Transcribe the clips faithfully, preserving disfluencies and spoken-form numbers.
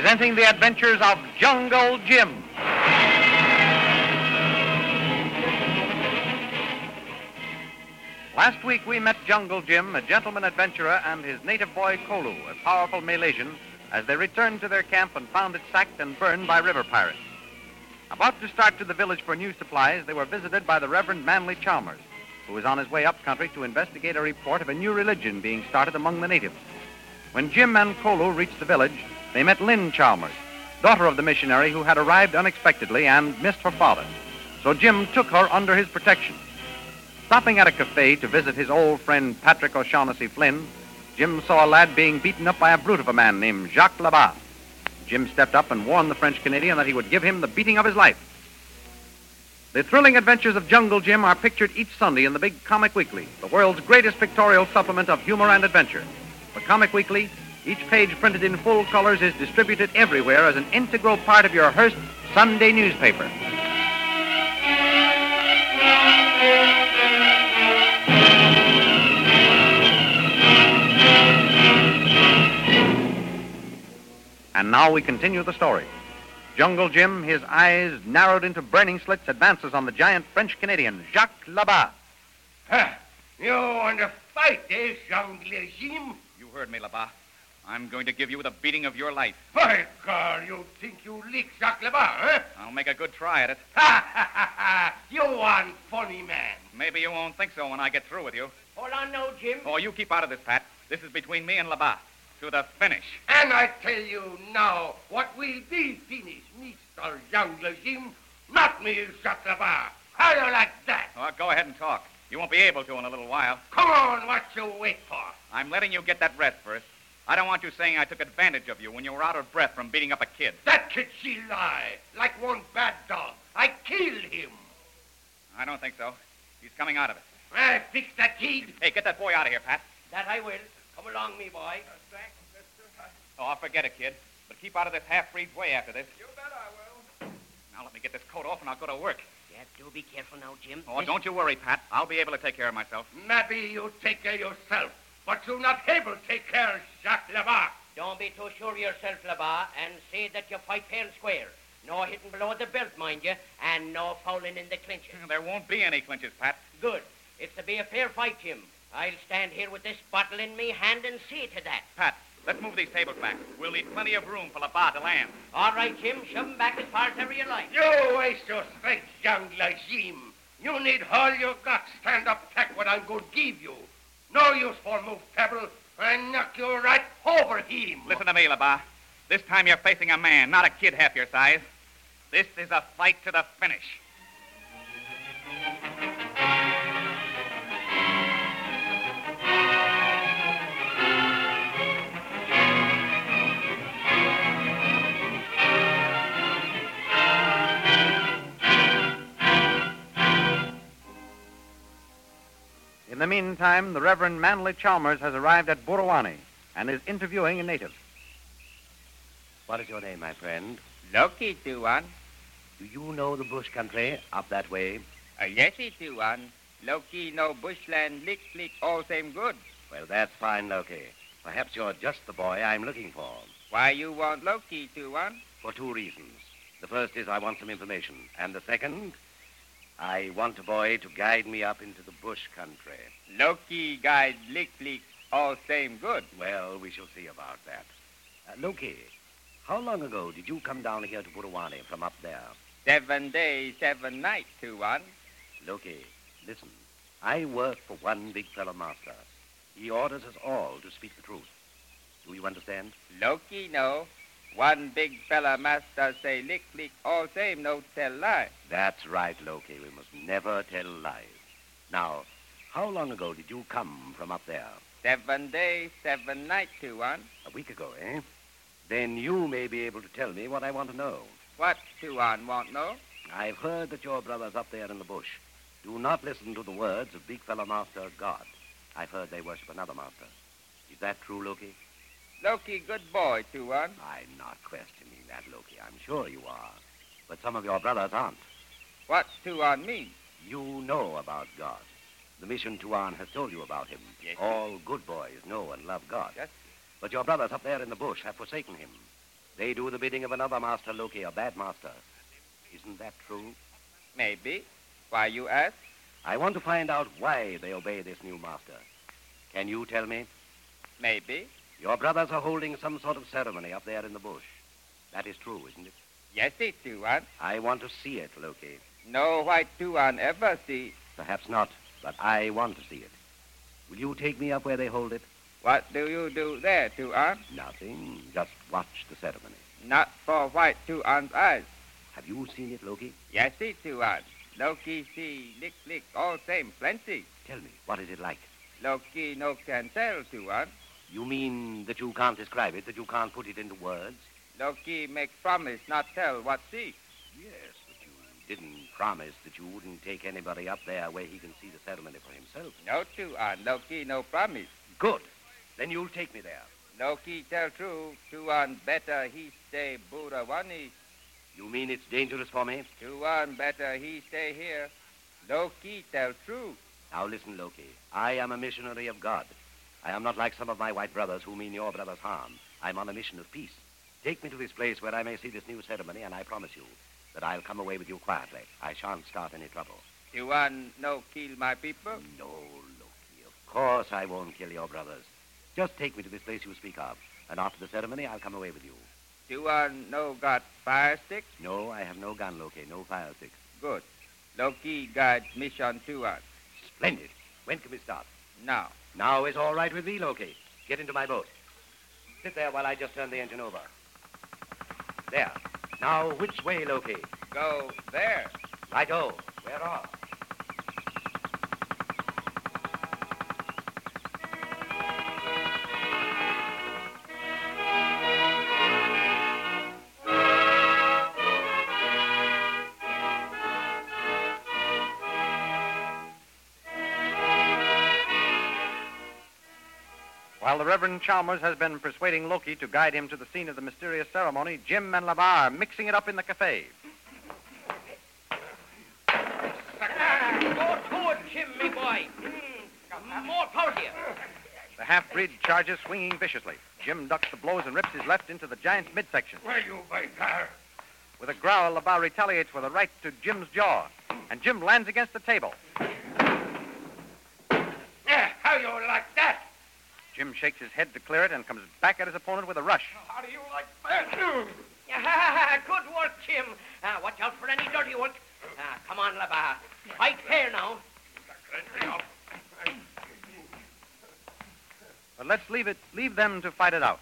presenting the adventures of Jungle Jim. Last week we met Jungle Jim, a gentleman adventurer, and his native boy Kolu, a powerful Malaysian, as they returned to their camp and found it sacked and burned by river pirates. About to start to the village for new supplies, they were visited by the Reverend Manly Chalmers, who was on his way up country to investigate a report of a new religion being started among the natives. When Jim and Kolu reached the village, they met Lynn Chalmers, daughter of the missionary who had arrived unexpectedly and missed her father. So Jim took her under his protection. Stopping at a cafe to visit his old friend Patrick O'Shaughnessy Flynn, Jim saw a lad being beaten up by a brute of a man named Jacques Labat. Jim stepped up and warned the French-Canadian that he would give him the beating of his life. The thrilling adventures of Jungle Jim are pictured each Sunday in the Big Comic Weekly, the world's greatest pictorial supplement of humor and adventure. For Comic Weekly, each page printed in full colors is distributed everywhere as an integral part of your Hearst Sunday newspaper. And now we continue the story. Jungle Jim, his eyes narrowed into burning slits, advances on the giant French-Canadian, Jacques Labat. Ha! You want to fight, eh, Jungle Jim? You heard me, Labat. I'm going to give you the beating of your life. By God, you think you lick Jacques Labat, huh? I'll make a good try at it. Ha, ha, ha, ha! You one funny man. Maybe you won't think so when I get through with you. Hold on now, Jim. Oh, you keep out of this, Pat. This is between me and Labat. To the finish. And I tell you now, what will be finished, Mister Jungle Jim, not me, Jacques Labat. How do you like that? Oh, go ahead and talk. You won't be able to in a little while. Come on, what you wait for? I'm letting you get that rest first. I don't want you saying I took advantage of you when you were out of breath from beating up a kid. That kid, she lie, like one bad dog. I killed him. I don't think so. He's coming out of it. I fixed that kid. Hey, get that boy out of here, Pat. That I will. Come along, me boy. Oh, I'll forget it, kid. But keep out of this half-breed's way after this. You bet I will. Now let me get this coat off and I'll go to work. Yeah, do be careful now, Jim. Oh, don't you worry, Pat. I'll be able to take care of myself. Maybe you take care of yourself, but you're not able to take care of Jacques Labat. Don't be too sure of yourself, Labat, and say that you fight fair and square. No hitting below the belt, mind you, and no fouling in the clinches. There won't be any clinches, Pat. Good. It's to be a fair fight, Jim. I'll stand here with this bottle in me hand and see to that. Pat, let's move these tables back. We'll need plenty of room for Labat to land. All right, Jim. Shove 'em back as far as ever you like. You waste your strength, young Jim. You need all you got. Stand up, take what I'm going to give you. No use for move table. I knock you right over him. Listen to me, Labat. This time you're facing a man, not a kid half your size. This is a fight to the finish. In the meantime, the Reverend Manly Chalmers has arrived at Burawani and is interviewing a native. What is your name, my friend? Loki, Tuan. Do you know the bush country up that way? Uh, yes, Tuan. Loki know bushland, lick, lick, all same good. Well, that's fine, Loki. Perhaps you're just the boy I'm looking for. Why you want Loki, Tuan? For two reasons. The first is I want some information. And the second, I want a boy to guide me up into the bush country. Loki guide, lick, lick, all same good. Well, we shall see about that. Uh, Loki, how long ago did you come down here to Burawani from up there? Seven days, seven nights, Tuan. Loki, listen. I work for one big fellow master. He orders us all to speak the truth. Do you understand? Loki know. One big fella master say lick, lick, all same, no tell lie. That's right, Loki. We must never tell lies. Now, how long ago did you come from up there? Seven days, seven nights, Tuan. A week ago, eh? Then you may be able to tell me what I want to know. What, Tuan, want know? I've heard that your brothers up there in the bush do not listen to the words of big fellow master God. I've heard they worship another master. Is that true, Loki? Loki, good boy, Tuan. I'm not questioning that, Loki. I'm sure you are. But some of your brothers aren't. What Tuan mean? You know about God. The mission Tuan has told you about him. Yes. All good boys know and love God. Yes. But your brothers up there in the bush have forsaken him. They do the bidding of another master, Loki, a bad master. Isn't that true? Maybe. Why you ask? I want to find out why they obey this new master. Can you tell me? Maybe. Your brothers are holding some sort of ceremony up there in the bush. That is true, isn't it? Yes, it Tuan. I want to see it, Loki. No white Tuan ever see. Perhaps not, but I want to see it. Will you take me up where they hold it? What do you do there, Tuan? Nothing. Just watch the ceremony. Not for white Tuan's eyes. Have you seen it, Loki? Yes, it Tuan. Loki see, lick, lick, all same, plenty. Tell me, what is it like? Loki no can tell, Tuan. You mean that you can't describe it, that you can't put it into words? Loki make promise not tell what see. Yes, but you didn't promise that you wouldn't take anybody up there where he can see the ceremony for himself. No, Tuan. Loki no promise. Good. Then you'll take me there. Loki tell true. Tuan better he stay Burawani. You mean it's dangerous for me? Tuan better he stay here. Loki tell true. Now listen, Loki. I am a missionary of God. I am not like some of my white brothers who mean your brothers harm. I'm on a mission of peace. Take me to this place where I may see this new ceremony, and I promise you that I'll come away with you quietly. I shan't start any trouble. Tuan no kill my people? No, Loki. Of course I won't kill your brothers. Just take me to this place you speak of, and after the ceremony, I'll come away with you. Tuan no got fire sticks? No, I have no gun, Loki. No fire sticks. Good. Loki guide mission Tuan. Splendid. When can we start? Now. Now is all right with me, Loki. Get into my boat. Sit there while I just turn the engine over. There. Now, which way, Loki? Go there. Right-o. We're off. While the Reverend Chalmers has been persuading Loki to guide him to the scene of the mysterious ceremony, Jim and Labar are mixing it up in the cafe. Go to it, Jim, me boy. Mm, more power to you. The half-breed charges swinging viciously. Jim ducks the blows and rips his left into the giant's midsection. Where you, by car? With a growl, Labar retaliates with a right to Jim's jaw, and Jim lands against the table. Yeah, how you like that? Jim shakes his head to clear it and comes back at his opponent with a rush. How do you like that? Good work, Jim. Uh, watch out for any dirty work. Uh, come on, Labar. Fight fair now. But let's leave it, leave them to fight it out.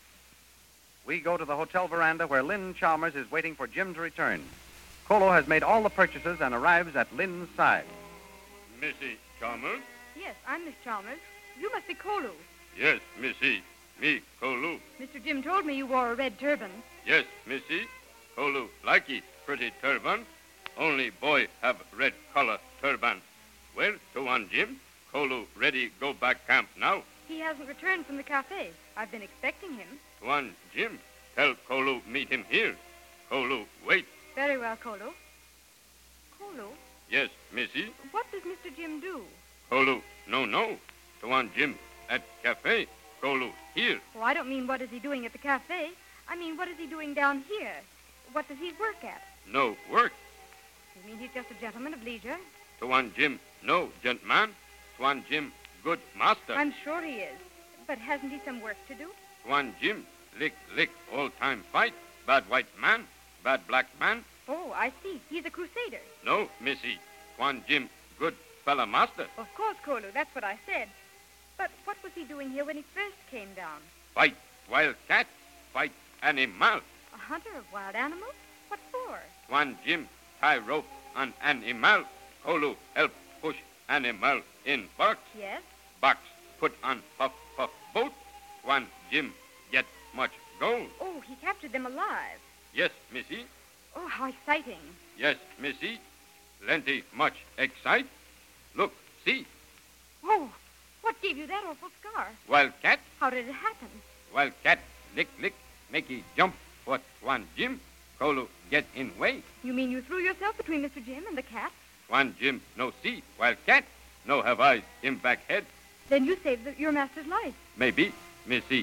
We go to the hotel veranda where Lynn Chalmers is waiting for Jim to return. Kolo has made all the purchases and arrives at Lynn's side. Missy Chalmers? Yes, I'm Miss Chalmers. You must be Kolu. Yes, Missy. Me, Kolu. Mister Jim told me you wore a red turban. Yes, Missy. Kolu likey pretty turban. Only boy have red color turban. Well, Tuan Jim, Kolu ready go back camp now. He hasn't returned from the cafe. I've been expecting him. Tuan Jim, tell Kolu meet him here. Kolu wait. Very well, Kolu. Kolu, Yes, Missy. what does Mister Jim do? Kolu, no, no. Tuan Jim at cafe. Kolu here. Oh, I don't mean what is he doing at the cafe. I mean, what is he doing down here? What does he work at? No work. You mean he's just a gentleman of leisure? Tuan Jim, no gentleman. Tuan Jim, good master. I'm sure he is. But hasn't he some work to do? Tuan Jim, lick, lick, all time fight. Bad white man, bad black man. Oh, I see. He's a crusader. No, Missy. Tuan Jim, good fella master. Of course, Kolu. That's what I said. But what was he doing here when he first came down? Fight wild cat, fight animal. A hunter of wild animals? What for? Tuan Jim, tie rope on animal. Kolu help push animal in box. Yes? Box put on puff puff boat. Tuan Jim get much gold. Oh, he captured them alive. Yes, Missy. Oh, how exciting. Yes, Missy. Plenty much excite. Look, see. Oh, what gave you that awful scar? Wild cat, How did it happen? wild cat, lick, lick, make he jump. What Tuan Jim, Kolu get in way. You mean you threw yourself between Mister Jim and the cat? Tuan Jim no see, wild cat, no have eyes, him back head. Then you saved the, your master's life. Maybe, Missy.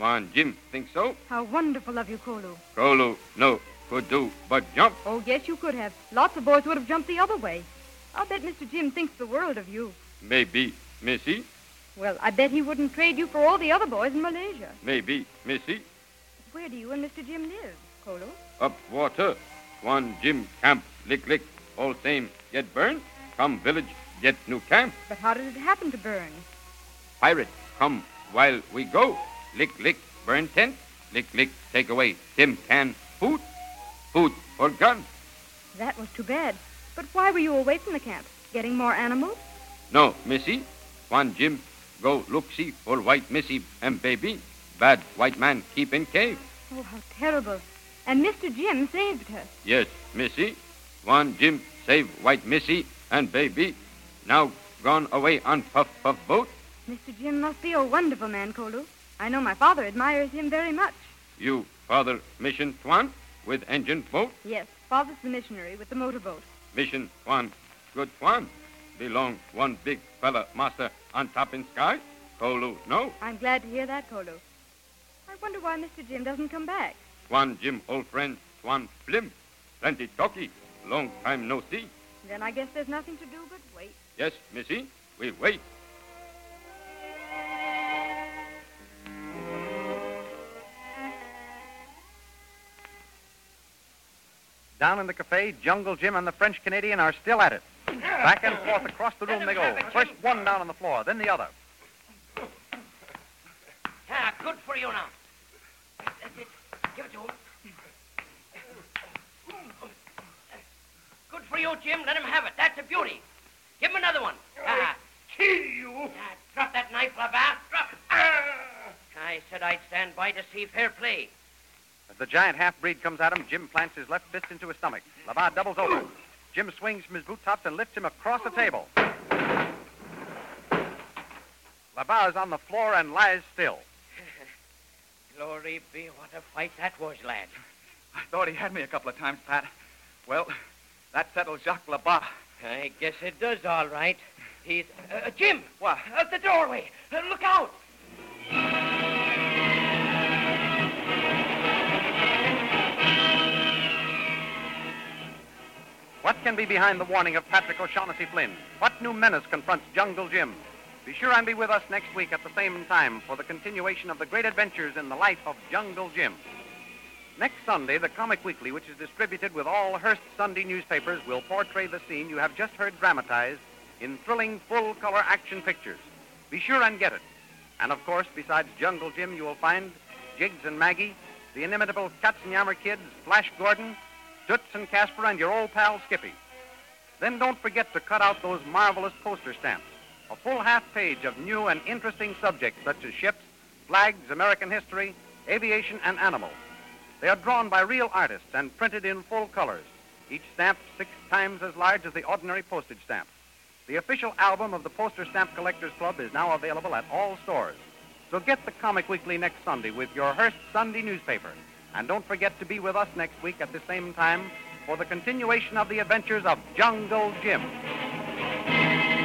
Tuan Jim think so? How wonderful of you, Kolu. Kolu, no, could do but jump. Oh, yes, you could have. Lots of boys would have jumped the other way. I'll bet Mister Jim thinks the world of you. Maybe, Missy. Well, I bet he wouldn't trade you for all the other boys in Malaysia. Maybe, Missy. Where do you and Mister Jim live, Kolu? Up water. Tuan Jim camp, lick lick. All same, get burn. Come village, get new camp. But how did it happen to burn? Pirate, come while we go. Lick lick, burn tent. Lick lick, take away Tim can food. Food for gun. That was too bad. But why were you away from the camp? Getting more animals? No, Missy. Tuan Jim go look see for white Missy and baby. Bad white man keep in cave. Oh, how terrible. And Mister Jim saved her. Yes, Missy. Tuan Jim save white Missy and baby. Now gone away on Puff Puff boat. Mister Jim must be a wonderful man, Kolu. I know my father admires him very much. You, father, mission Tuan with engine boat? Yes, father's the missionary with the motorboat. Mission Tuan, good Tuan. Belong one big fella master on top in sky? Kolu, no. I'm glad to hear that, Kolu. I wonder why Mister Jim doesn't come back. Tuan Jim, old friend, Tuan Flim. Plenty talky. Long time no see. Then I guess there's nothing to do but wait. Yes, Missy, we wait. Down in the cafe, Jungle Jim and the French Canadian are still at it. Back and forth across the room they go. First one down on the floor, then the other. Ah, good for you now. That's it. Give it to him. Good for you, Jim. Let him have it. That's a beauty. Give him another one. Ah. Kill you. Ah, drop that knife, Labat. Drop it. Ah. I said I'd stand by to see fair play. As the giant half-breed comes at him, Jim plants his left fist into his stomach. Labat doubles over. Jim swings from his boot tops and lifts him across the table. Labat is on the floor and lies still. Glory be, what a fight that was, lad. I thought he had me a couple of times, Pat. Well, that settles Jacques Labat. I guess it does, all right. He's... Uh, Jim! What? Out the doorway. Uh, look out! What can be behind the warning of Patrick O'Shaughnessy Flynn? What new menace confronts Jungle Jim? Be sure and be with us next week at the same time for the continuation of the great adventures in the life of Jungle Jim. Next Sunday, the Comic Weekly, which is distributed with all Hearst Sunday newspapers, will portray the scene you have just heard dramatized in thrilling full-color action pictures. Be sure and get it. And, of course, besides Jungle Jim, you will find Jiggs and Maggie, the inimitable Katzenjammer Kids, Flash Gordon, Toots and Casper, and your old pal Skippy. Then don't forget to cut out those marvelous poster stamps. A full half page of new and interesting subjects such as ships, flags, American history, aviation, and animals. They are drawn by real artists and printed in full colors, each stamp six times as large as the ordinary postage stamp. The official album of the Poster Stamp Collectors Club is now available at all stores. So get the Comic Weekly next Sunday with your Hearst Sunday newspaper. And don't forget to be with us next week at the same time for the continuation of the adventures of Jungle Jim.